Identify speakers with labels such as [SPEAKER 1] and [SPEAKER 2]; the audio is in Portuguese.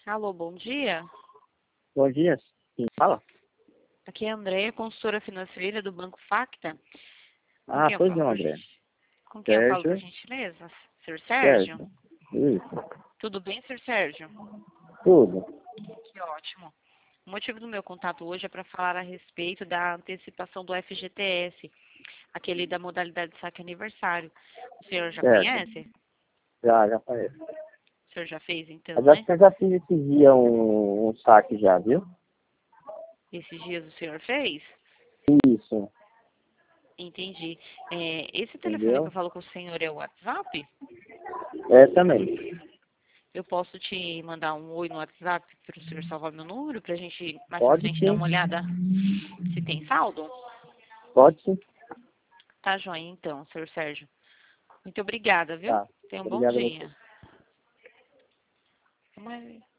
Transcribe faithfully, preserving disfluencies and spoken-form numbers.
[SPEAKER 1] Alô, bom dia.
[SPEAKER 2] Bom dia, quem fala?
[SPEAKER 1] Aqui é a Andréia, consultora financeira do Banco Facta. Com
[SPEAKER 2] Ah,
[SPEAKER 1] quem eu
[SPEAKER 2] pois
[SPEAKER 1] falo,
[SPEAKER 2] não,
[SPEAKER 1] por
[SPEAKER 2] André.
[SPEAKER 1] gen- Com quem eu falo, por
[SPEAKER 2] Sérgio,
[SPEAKER 1] gentileza? senhor Sérgio?
[SPEAKER 2] Sérgio. Isso,
[SPEAKER 1] Tudo bem, senhor Sérgio?
[SPEAKER 2] tudo.
[SPEAKER 1] Que ótimo. O motivo do meu contato hoje é para falar a respeito da antecipação do F G T S, aquele da modalidade de saque aniversário. O senhor já
[SPEAKER 2] Certo.
[SPEAKER 1] conhece?
[SPEAKER 2] Já, já conheço.
[SPEAKER 1] O senhor já fez, então,
[SPEAKER 2] Mas acho
[SPEAKER 1] né?
[SPEAKER 2] que eu já fiz esse dia um, um saque já, viu?
[SPEAKER 1] Esses dias o senhor fez?
[SPEAKER 2] Isso,
[SPEAKER 1] Entendi. É, esse telefone que eu
[SPEAKER 2] entendeu?
[SPEAKER 1] falo com o senhor é o WhatsApp?
[SPEAKER 2] É também.
[SPEAKER 1] Eu posso te mandar um oi no WhatsApp para o senhor salvar meu número, para a gente mais pra
[SPEAKER 2] Pode
[SPEAKER 1] frente dar
[SPEAKER 2] sim,
[SPEAKER 1] uma olhada se tem saldo?
[SPEAKER 2] pode sim.
[SPEAKER 1] Tá joia, então, senhor Sérgio. Muito obrigada, viu?
[SPEAKER 2] Tá.
[SPEAKER 1] Tenha um bom
[SPEAKER 2] Obrigado a você.
[SPEAKER 1] dia. Mas-